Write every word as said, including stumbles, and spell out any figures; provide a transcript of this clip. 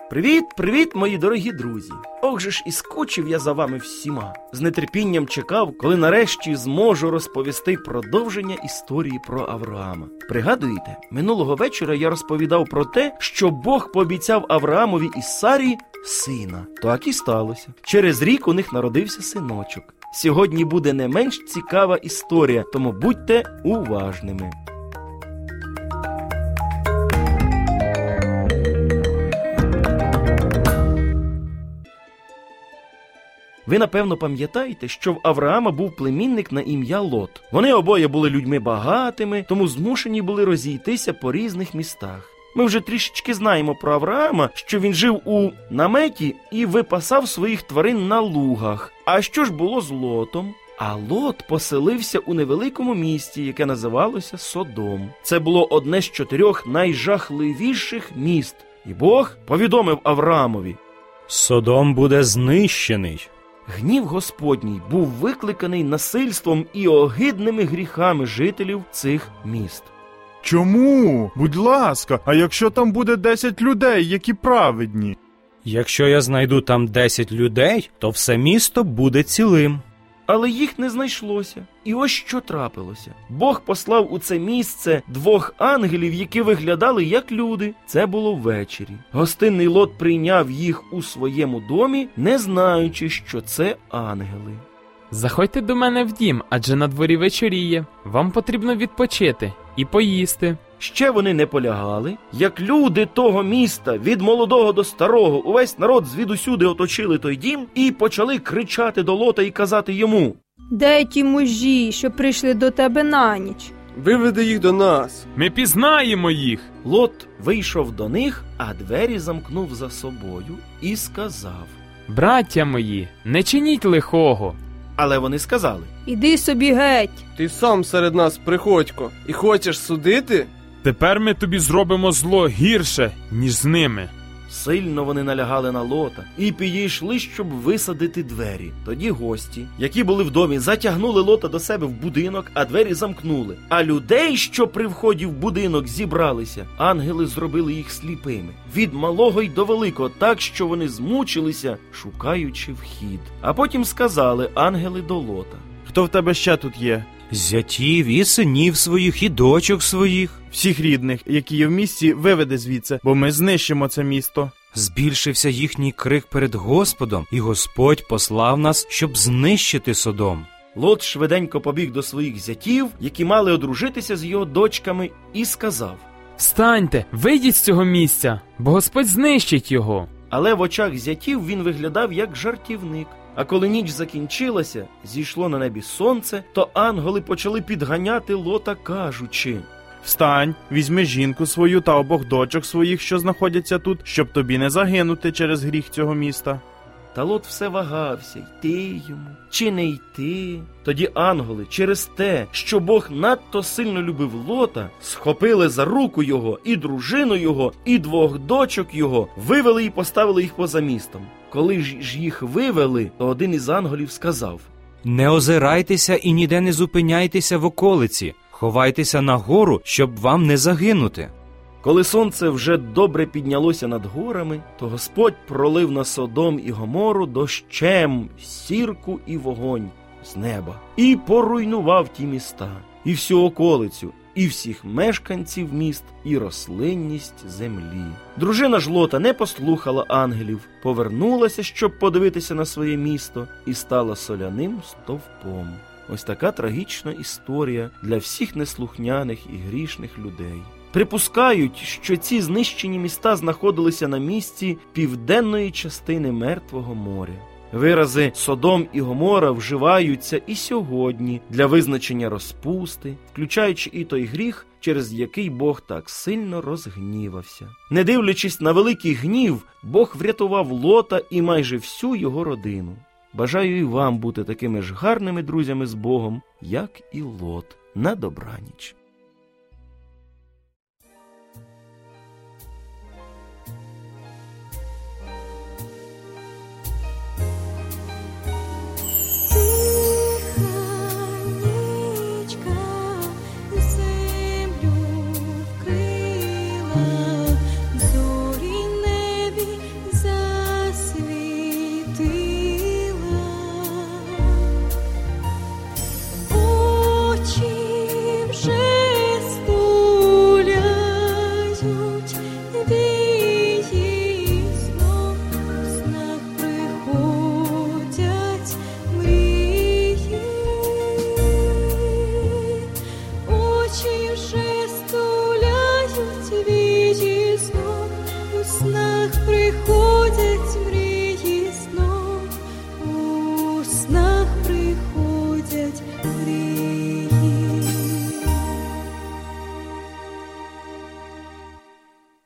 Привіт, привіт, мої дорогі друзі! Ох же ж і скучив я за вами всіма. З нетерпінням чекав, коли нарешті зможу розповісти продовження історії про Авраама. Пригадуєте, минулого вечора я розповідав про те, що Бог пообіцяв Авраамові і Сарі сина. Так і сталося. Через рік у них народився синочок. Сьогодні буде не менш цікава історія, тому будьте уважними. Ви, напевно, пам'ятаєте, що в Авраама був племінник на ім'я Лот. Вони обоє були людьми багатими, тому змушені були розійтися по різних містах. Ми вже трішечки знаємо про Авраама, що він жив у наметі і випасав своїх тварин на лугах. А що ж було з Лотом? А Лот поселився у невеликому місті, яке називалося Содом. Це було одне з чотирьох найжахливіших міст. І Бог повідомив Авраамові: Содом буде знищений. Гнів Господній був викликаний насильством і огидними гріхами жителів цих міст. Чому? Будь ласка, а якщо там буде десять людей, які праведні? Якщо я знайду там десять людей, то все місто буде цілим. Але їх не знайшлося. І ось що трапилося. Бог послав у це місце двох ангелів, які виглядали як люди. Це було ввечері. Гостинний Лот прийняв їх у своєму домі, не знаючи, що це ангели. Заходьте до мене в дім, адже на дворі вечоріє. Вам потрібно відпочити і поїсти. Ще вони не полягали, як люди того міста, від молодого до старого, увесь народ звідусюди оточили той дім і почали кричати до Лота і казати йому: «Де ті мужі, що прийшли до тебе на ніч? Виведи їх до нас. Ми пізнаємо їх!» Лот вийшов до них, а двері замкнув за собою і сказав: «Браття мої, не чиніть лихого!» Але вони сказали: Іди собі геть!» Ти сам серед нас приходько і хочеш судити? Тепер ми тобі зробимо зло гірше, ніж з ними. Сильно вони налягали на Лота і підійшли, щоб висадити двері. Тоді гості, які були в домі, затягнули Лота до себе в будинок, а двері замкнули. А людей, що при вході в будинок зібралися, ангели зробили їх сліпими. Від малого й до великого, так, що вони змучилися, шукаючи вхід. А потім сказали ангели до Лота: Хто в тебе ще тут є? Зятів і синів своїх, і дочок своїх. Всіх рідних, які є в місті, виведи звідси, бо ми знищимо це місто. Збільшився їхній крик перед Господом, і Господь послав нас, щоб знищити Содом. Лот швиденько побіг до своїх зятів, які мали одружитися з його дочками, і сказав: «Встаньте, вийдіть з цього місця, бо Господь знищить його!» Але в очах зятів він виглядав як жартівник. А коли ніч закінчилася, зійшло на небі сонце, то ангели почали підганяти Лота, кажучи: Встань, візьми жінку свою та обох дочок своїх, що знаходяться тут, щоб тобі не загинути через гріх цього міста. Та Лот все вагався, йти йому чи не йти. Тоді ангели, через те, що Бог надто сильно любив Лота, схопили за руку його і дружину його, і двох дочок його, вивели і поставили їх поза містом. Коли ж їх вивели, то один із ангелів сказав: Не озирайтеся і ніде не зупиняйтеся в околиці, ховайтеся на гору, щоб вам не загинути. Коли сонце вже добре піднялося над горами, то Господь пролив на Содом і Гомору дощем, сірку і вогонь з неба, і поруйнував ті міста, і всю околицю, і всіх мешканців міст, і рослинність землі. Дружина ж Лота не послухала ангелів, повернулася, щоб подивитися на своє місто, і стала соляним стовпом. Ось така трагічна історія для всіх неслухняних і грішних людей. Припускають, що ці знищені міста знаходилися на місці південної частини Мертвого моря. Вирази Содом і Гомора вживаються і сьогодні для визначення розпусти, включаючи і той гріх, через який Бог так сильно розгнівався. Не дивлячись на великий гнів, Бог врятував Лота і майже всю його родину. Бажаю і вам бути такими ж гарними друзями з Богом, як і Лот. На добраніч.